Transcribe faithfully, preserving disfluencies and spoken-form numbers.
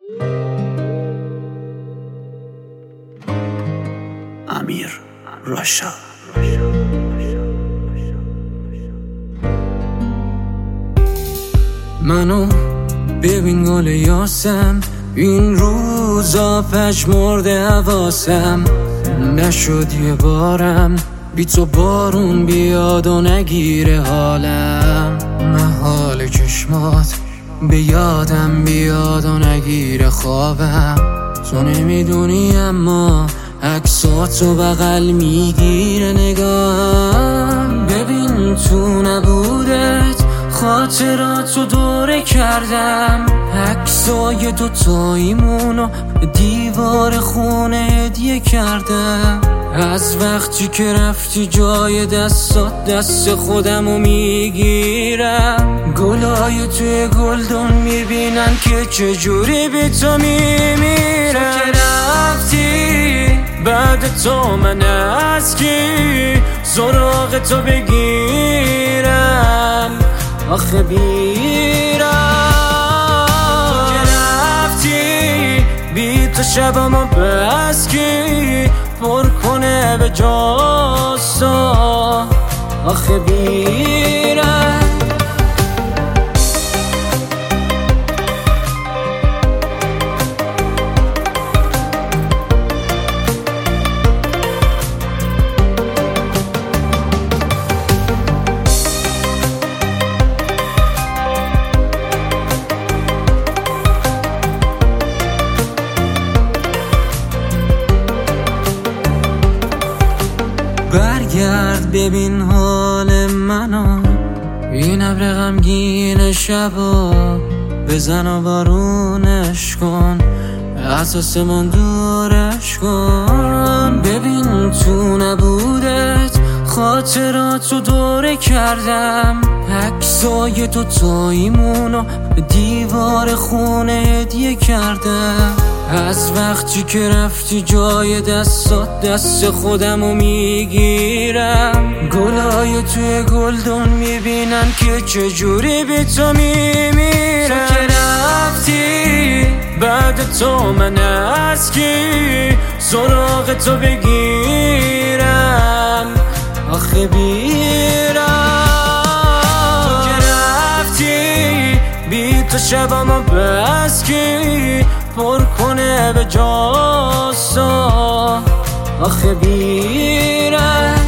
امیر راشا. منو ببین گل یاسم، این روزا پژمرده حواسم، نشد یه بارم بی تو بارون بیاد و نگیره حالم. محال چشمات به یادم بیاد و نگیره خوابم. تو نمیدونی اما عکساتو بغل میگیره نگاهم. ببین تو نبودت خاطراتو دوره کردم، عکسای دوتاییمونو به دیوار خونه هدیه کردم. از وقتی که رفتی جای دستات دست خودمو میگیرم. گلای توی گلدون میبینن که چجوری بی تو میمیرم. تو که رفتی بعد تو من از کی سراغ تو بگیرم آخه بیرم. تو که رفتی بی تو شبمو بس کی پر کنه به جاسا آخه بیرم. برگرد ببین حال منو، این ابر غمگین شبا بزن و بارونش کن، از آسمون دورش کن. ببین تو نبودت خاطراتو دوره کردم، عکسای دوتاییمونو به دیوار خونه هدیه کردم. از وقتی که رفتی جای دستات دست خودمو میگیرم. گلای توی گلدون میبینن که چجوری بی تو میمیرم. تو که رفتی بعد تو من از کی سراغ تو بگیرم آخه بیرم. تو که رفتی بی تو شبمو بس کی پر کنه به جاسا آخه بیرم.